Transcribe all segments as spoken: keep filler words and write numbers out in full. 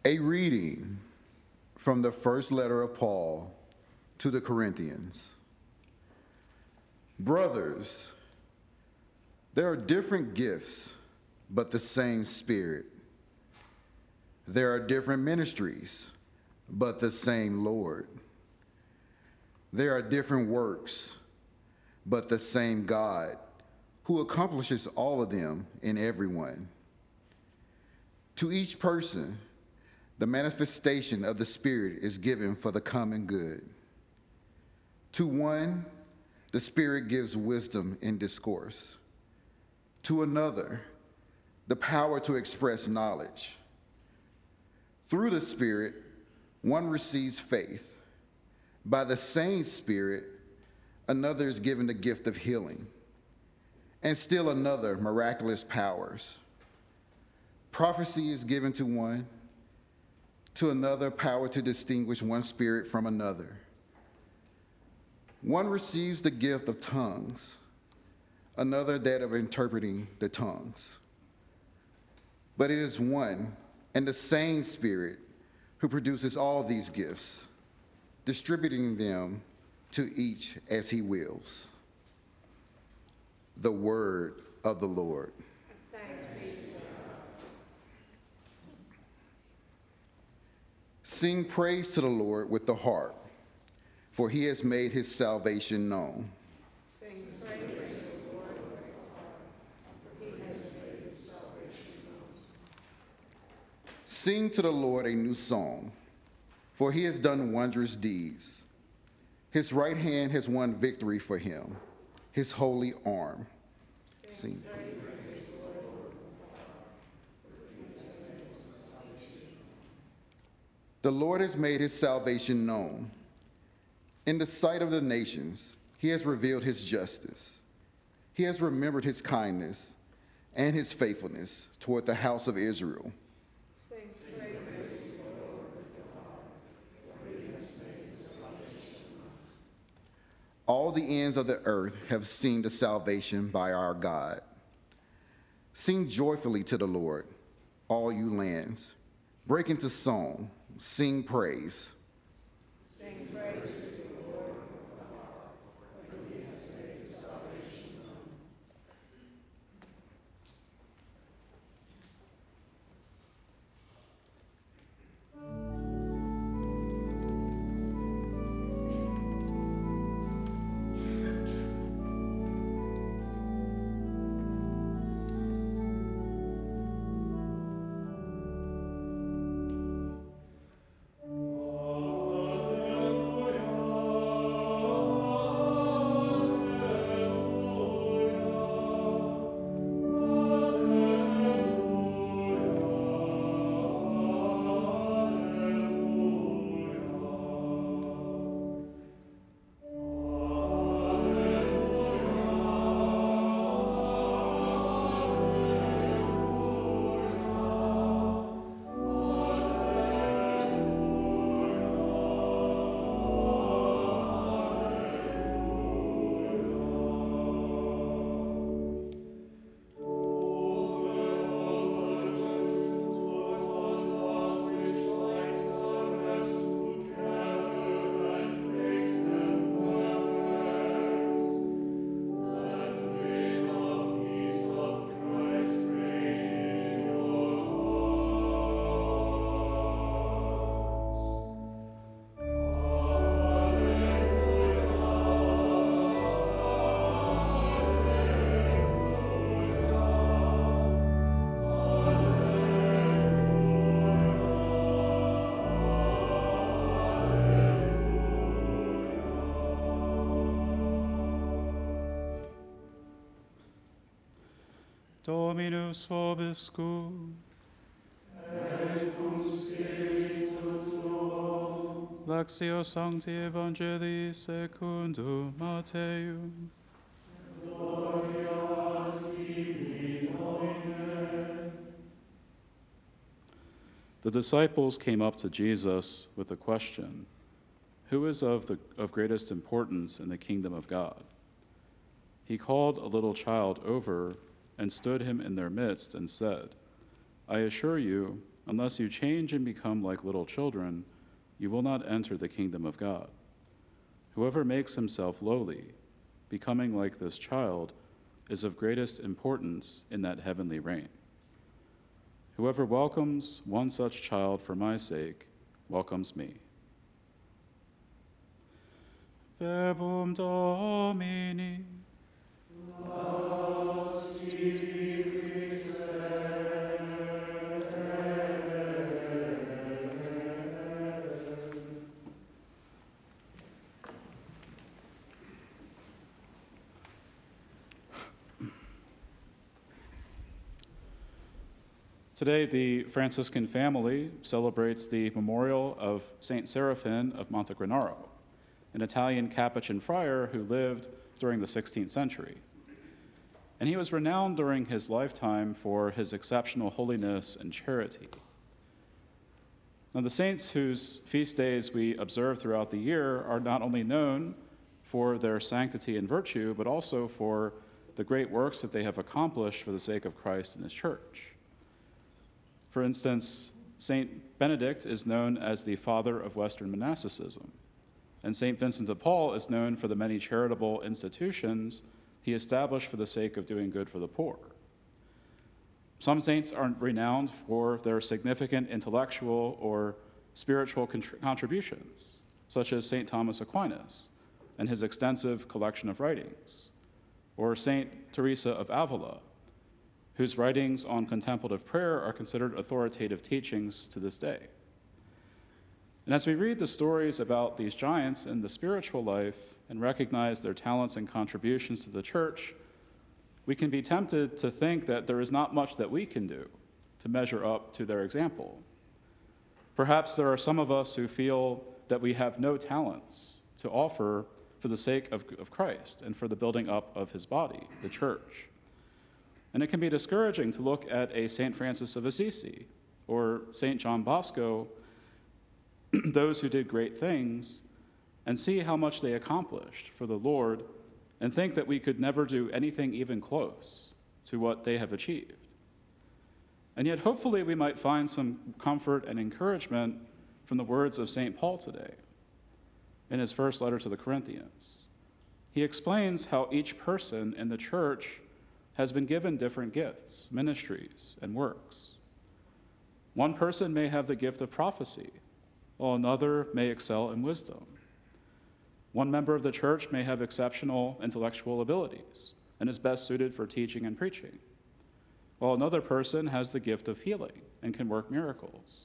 A reading from the first letter of Paul to the Corinthians. Brothers, there are different gifts, but the same Spirit. There are different ministries, but the same Lord. There are different works, but the same God, who accomplishes all of them in everyone. To each person, the manifestation of the Spirit is given for the common good. To one, the Spirit gives wisdom in discourse. To another, the power to express knowledge. Through the Spirit, one receives faith. By the same Spirit, another is given the gift of healing, and still another, miraculous powers. Prophecy is given to one, to another, power to distinguish one spirit from another. One receives the gift of tongues, another that of interpreting the tongues. But it is one and the same Spirit who produces all these gifts, distributing them to each as he wills. The word of the Lord. Thanks be to God. Sing praise to the Lord with the harp, for he has made his salvation known. Sing praise to the Lord with the harp, for he has made his salvation known. Sing to the Lord a new song, for he has done wondrous deeds. His right hand has won victory for him, his holy arm. Sing. The Lord has made his salvation known. In the sight of the nations, he has revealed his justice. He has remembered his kindness and his faithfulness toward the house of Israel. Sing praise to the Lord with the harp, for he has made his salvation known. All the ends of the earth have seen the salvation by our God. Sing joyfully to the Lord, all you lands. Break into song, sing praise. Sing praise to the Lord with the harp, for he has made his salvation known. Dominus vobiscum. Et cum spiritu tuo. Lectio Sancti Evangelii secundum Matteum. Gloria a tibi, Domine. The disciples came up to Jesus with the question, "Who is of, the, of greatest importance in the kingdom of God?" He called a little child over and stood him in their midst and said, "I assure you, Unless you change and become like little children, you will not enter the kingdom of God. Whoever makes himself lowly, becoming like this child, is of greatest importance in that heavenly reign. Whoever welcomes one such child for my sake welcomes me. Verbum Domini. Today, the Franciscan family celebrates the memorial of Saint Seraphin of Montegranaro, an Italian Capuchin friar who lived during the sixteenth century. And he was renowned during his lifetime for his exceptional holiness and charity. Now, the saints whose feast days we observe throughout the year are not only known for their sanctity and virtue, but also for the great works that they have accomplished for the sake of Christ and his church. For instance, Saint Benedict is known as the father of Western monasticism, and Saint Vincent de Paul is known for the many charitable institutions he established for the sake of doing good for the poor. Some saints are renowned for their significant intellectual or spiritual contr- contributions, such as Saint Thomas Aquinas and his extensive collection of writings, or Saint Teresa of Avila, whose writings on contemplative prayer are considered authoritative teachings to this day. And as we read the stories about these giants in the spiritual life and recognize their talents and contributions to the church, we can be tempted to think that there is not much that we can do to measure up to their example. Perhaps there are some of us who feel that we have no talents to offer for the sake of, of Christ and for the building up of his body, the church. And it can be discouraging to look at a Saint Francis of Assisi or Saint John Bosco, those who did great things, and see how much they accomplished for the Lord, and think that we could never do anything even close to what they have achieved. And yet, hopefully, we might find some comfort and encouragement from the words of Saint Paul today in his first letter to the Corinthians. He explains how each person in the church has been given different gifts, ministries, and works. One person may have the gift of prophecy, while another may excel in wisdom. One member of the church may have exceptional intellectual abilities and is best suited for teaching and preaching, while another person has the gift of healing and can work miracles.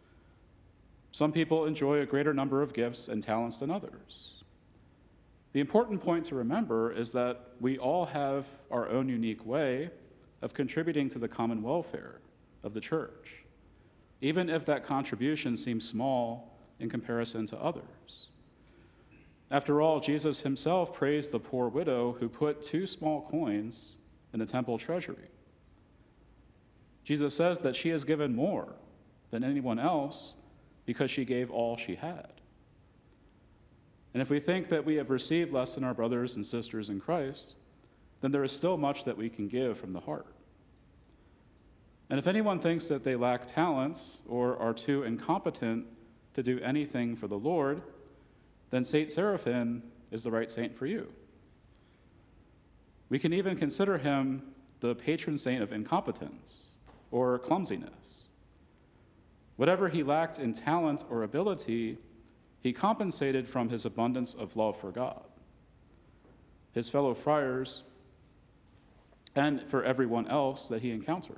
Some people enjoy a greater number of gifts and talents than others. The important point to remember is that we all have our own unique way of contributing to the common welfare of the church, even if that contribution seems small in comparison to others. After all, Jesus himself praised the poor widow who put two small coins in the temple treasury. Jesus says that she has given more than anyone else because she gave all she had. And if we think that we have received less than our brothers and sisters in Christ, then there is still much that we can give from the heart. And if anyone thinks that they lack talents or are too incompetent to do anything for the Lord, then Saint Seraphin is the right saint for you. We can even consider him the patron saint of incompetence or clumsiness. Whatever he lacked in talent or ability, he compensated from his abundance of love for God, his fellow friars, and for everyone else that he encountered.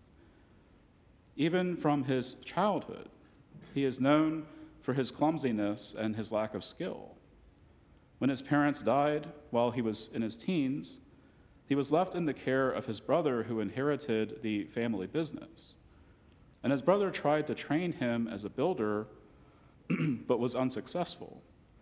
Even from his childhood, he is known for his clumsiness and his lack of skill. When his parents died while he was in his teens, he was left in the care of his brother who inherited the family business. And his brother tried to train him as a builder, but was unsuccessful.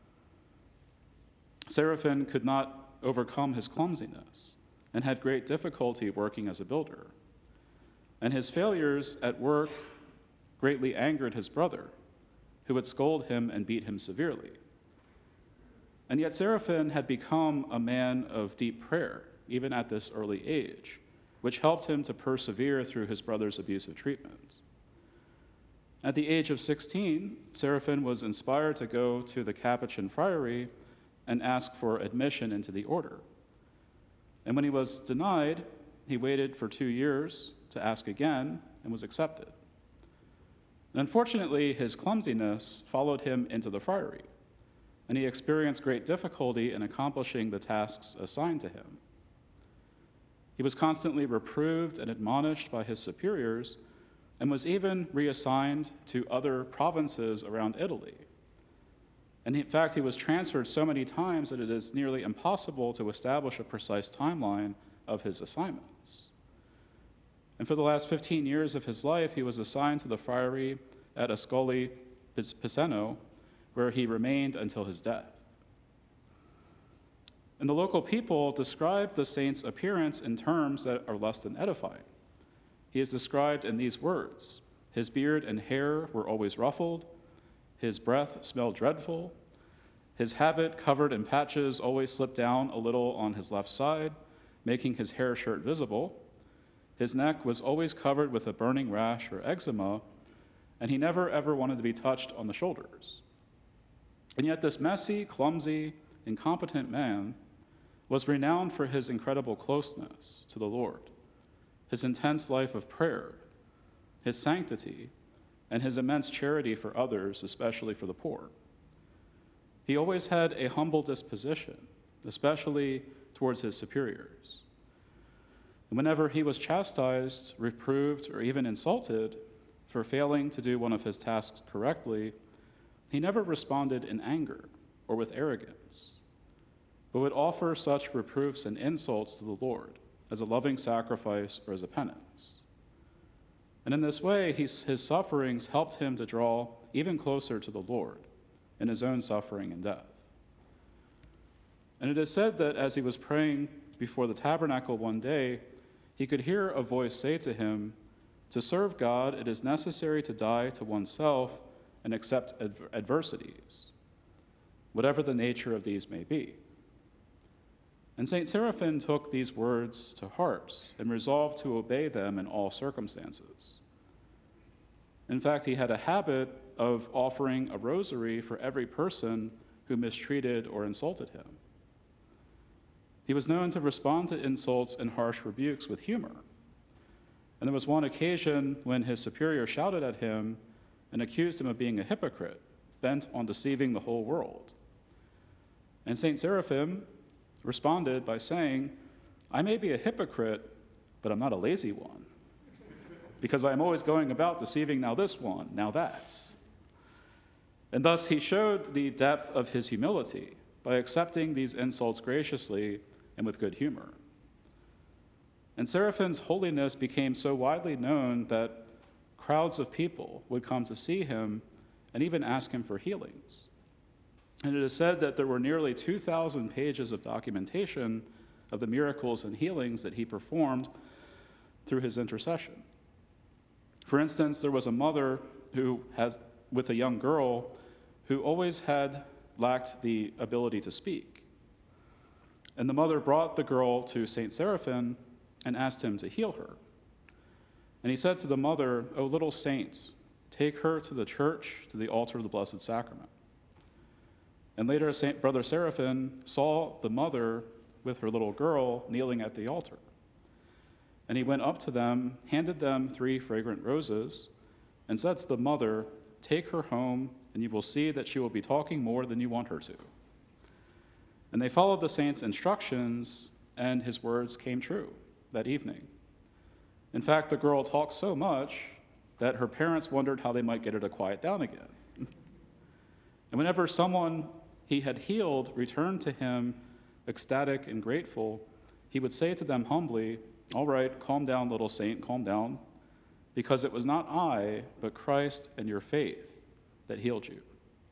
Seraphin could not overcome his clumsiness and had great difficulty working as a builder. And his failures at work greatly angered his brother, who would scold him and beat him severely. And yet Seraphin had become a man of deep prayer, even at this early age, which helped him to persevere through his brother's abusive treatment. At the age of sixteen, Seraphin was inspired to go to the Capuchin friary and ask for admission into the order. And when he was denied, he waited for two years to ask again and was accepted. And unfortunately, his clumsiness followed him into the friary, and he experienced great difficulty in accomplishing the tasks assigned to him. He was constantly reproved and admonished by his superiors, and was even reassigned to other provinces around Italy. And in fact, he was transferred so many times that it is nearly impossible to establish a precise timeline of his assignments. And for the last fifteen years of his life, he was assigned to the friary at Ascoli Piceno, where he remained until his death. And the local people describe the saint's appearance in terms that are less than edifying. He is described in these words: his beard and hair were always ruffled, his breath smelled dreadful, his habit covered in patches always slipped down a little on his left side, making his hair shirt visible, his neck was always covered with a burning rash or eczema, and he never ever wanted to be touched on the shoulders. And yet this messy, clumsy, incompetent man was renowned for his incredible closeness to the Lord, his intense life of prayer, his sanctity, and his immense charity for others, especially for the poor. He always had a humble disposition, especially towards his superiors. And whenever he was chastised, reproved, or even insulted for failing to do one of his tasks correctly, he never responded in anger or with arrogance, but would offer such reproofs and insults to the Lord as a loving sacrifice or as a penance. And in this way, he's, his sufferings helped him to draw even closer to the Lord in his own suffering and death. And it is said that as he was praying before the tabernacle one day, he could hear a voice say to him, "To serve God, it is necessary to die to oneself and accept adver- adversities, whatever the nature of these may be." And Saint Seraphin took these words to heart and resolved to obey them in all circumstances. In fact, he had a habit of offering a rosary for every person who mistreated or insulted him. He was known to respond to insults and harsh rebukes with humor. And there was one occasion when his superior shouted at him and accused him of being a hypocrite, bent on deceiving the whole world. And Saint Seraphim responded by saying, "I may be a hypocrite, but I'm not a lazy one, because I'm always going about deceiving now this one, now that." And thus he showed the depth of his humility by accepting these insults graciously and with good humor. And Seraphin's holiness became so widely known that crowds of people would come to see him and even ask him for healings. And it is said that there were nearly two thousand pages of documentation of the miracles and healings that he performed through his intercession. For instance, there was a mother who has, with a young girl who always had lacked the ability to speak. And the mother brought the girl to Saint Seraphin and asked him to heal her. And he said to the mother, "O little saint, take her to the church, to the altar of the Blessed Sacrament." And later, Saint Brother Seraphin saw the mother with her little girl kneeling at the altar. And he went up to them, handed them three fragrant roses, and said to the mother, "Take her home, and you will see that she will be talking more than you want her to." And they followed the saint's instructions, and his words came true that evening. In fact, the girl talked so much that her parents wondered how they might get her to quiet down again. And whenever someone he had healed returned to him ecstatic and grateful, he would say to them humbly, "All right, calm down, little saint, calm down, because it was not I, but Christ and your faith that healed you."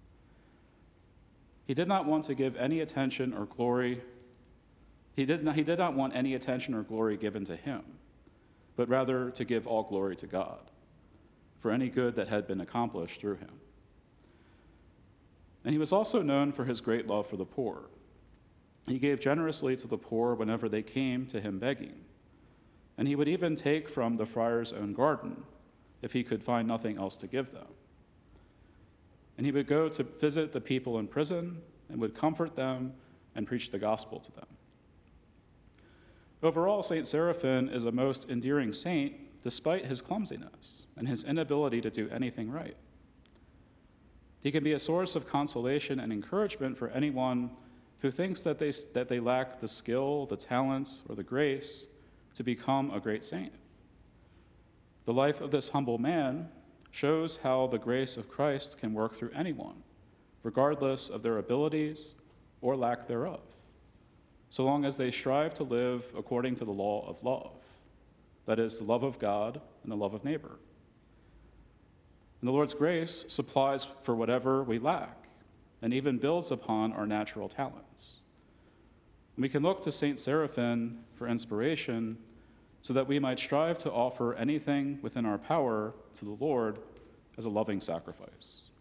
He did not want to give any attention or glory. He did not, he did not want any attention or glory given to him, but rather to give all glory to God for any good that had been accomplished through him. And he was also known for his great love for the poor. He gave generously to the poor whenever they came to him begging, and he would even take from the friar's own garden if he could find nothing else to give them. and he would go to visit the people in prison and would comfort them and preach the gospel to them. Overall, Saint Seraphim is a most endearing saint despite his clumsiness and his inability to do anything right. He can be a source of consolation and encouragement for anyone who thinks that they, that they lack the skill, the talents, or the grace to become a great saint. The life of this humble man shows how the grace of Christ can work through anyone, regardless of their abilities or lack thereof, so long as they strive to live according to the law of love, that is, the love of God and the love of neighbor. And the Lord's grace supplies for whatever we lack and even builds upon our natural talents. And we can look to Saint Seraphim for inspiration so that we might strive to offer anything within our power to the Lord as a loving sacrifice.